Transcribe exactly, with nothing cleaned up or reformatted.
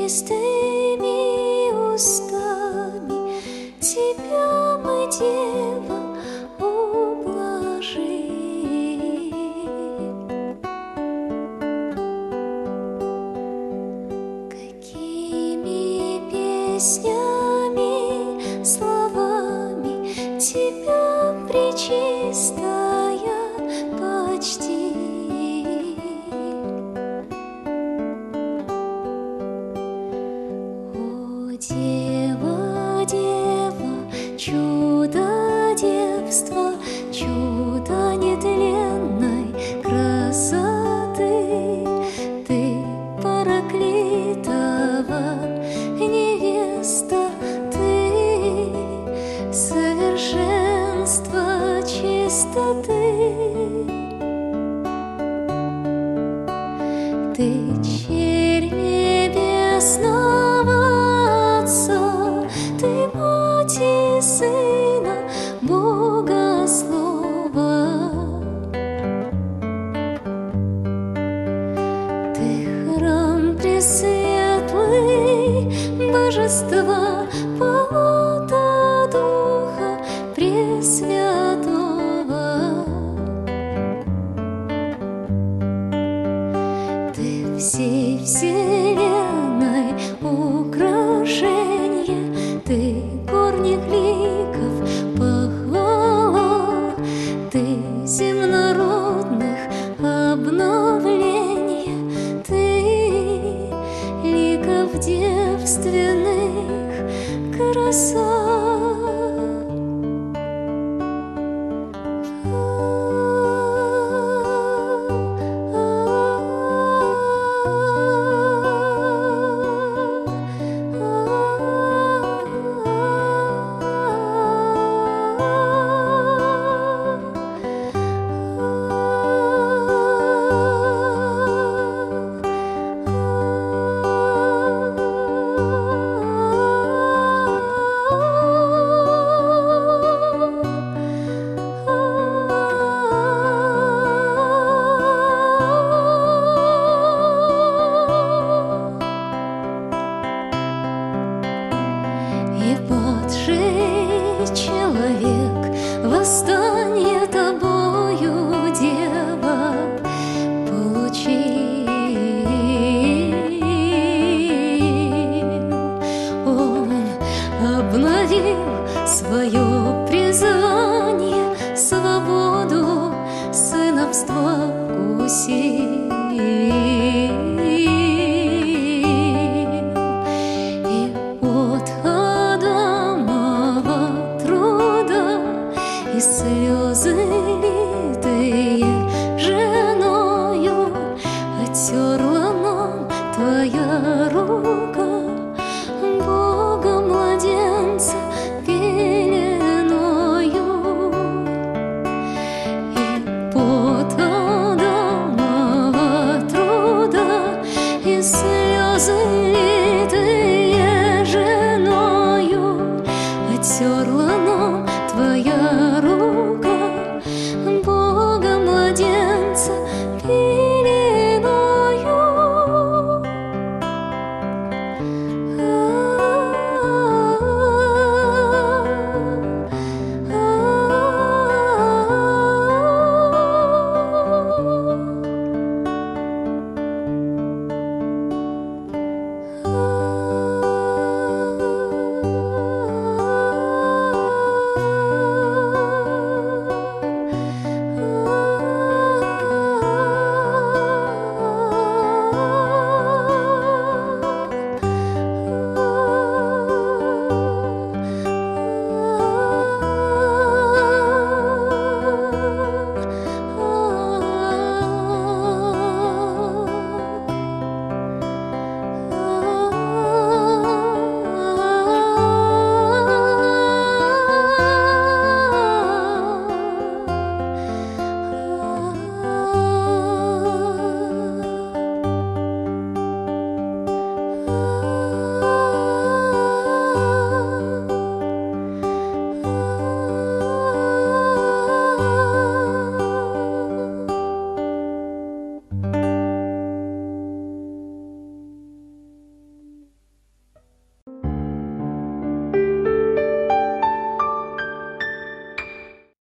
чистыми устами тебя мы, Дева, ублажим. Какими песнями, словами тебя, Пречистая, почтим. О, Дева, Дева, чудо девства, чудо нетленной красоты, ты Параклитова невеста, ты совершенство чистоты. Ты черь небесного Отца, ты мать и Сына Бога Слова. Ты храм пресветлый Божества, палата Духа Пресвятого. Ты всей вселенной украшенье, ты горних ликов похвала, ты земнородных обновленье, ты ликов девственных краса. И